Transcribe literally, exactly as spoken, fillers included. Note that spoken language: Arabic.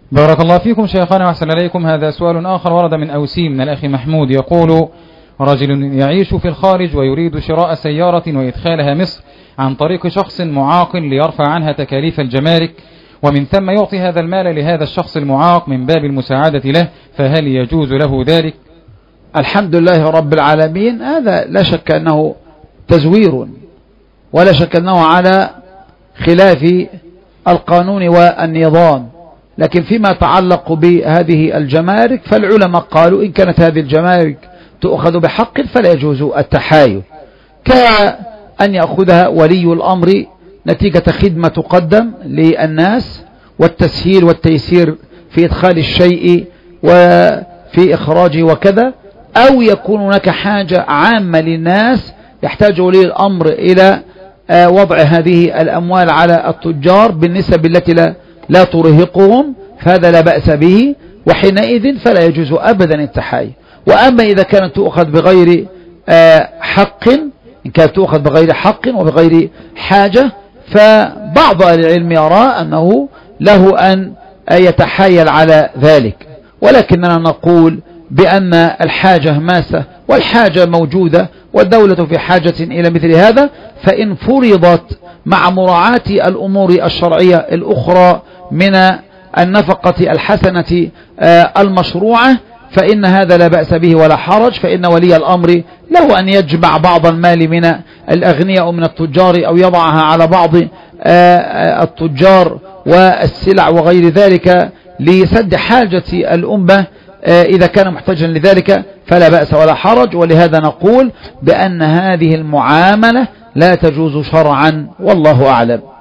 بارك الله فيكم شيخنا وأحسن إليكم. هذا سؤال آخر ورد من أوسي من الأخ محمود، يقول: رجل يعيش في الخارج ويريد شراء سيارة وإدخالها مصر عن طريق شخص معاق ليرفع عنها تكاليف الجمارك، ومن ثم يعطي هذا المال لهذا الشخص المعاق من باب المساعدة له، فهل يجوز له ذلك؟ الحمد لله رب العالمين. هذا لا شك أنه تزوير، ولا شك أنه على خلاف القانون والنظام. لكن فيما يتعلق بهذه الجمارك فالعلماء قالوا إن كانت هذه الجمارك تؤخذ بحق فلا يجوز التحايل، كأن يأخذها ولي الأمر نتيجة خدمة تقدم للناس والتسهيل والتيسير في إدخال الشيء وفي إخراجه وكذا، أو يكون هناك حاجة عامة للناس يحتاج ولي الأمر إلى وضع هذه الأموال على التجار بالنسب التي لا, لا ترهقهم، فهذا لا بأس به، وحينئذ فلا يجوز أبدا التحايل. وأما إذا كانت تؤخذ بغير حق، إن كانت تؤخذ بغير حق وبغير حاجة، فبعض أهل العلم يرى أنه له أن يتحايل على ذلك، ولكننا نقول بأن الحاجة ماسة والحاجة موجودة والدولة في حاجة إلى مثل هذا، فإن فرضت مع مراعاة الأمور الشرعية الأخرى من النفقة الحسنة المشروعة فإن هذا لا بأس به ولا حرج، فإن ولي الأمر له أن يجمع بعض المال من الأغنياء ومن التجار أو يضعها على بعض التجار والسلع وغير ذلك لسد حاجة الأمة إذا كان محتاجا لذلك، فلا بأس ولا حرج. ولهذا نقول بأن هذه المعاملة لا تجوز شرعا، والله أعلم.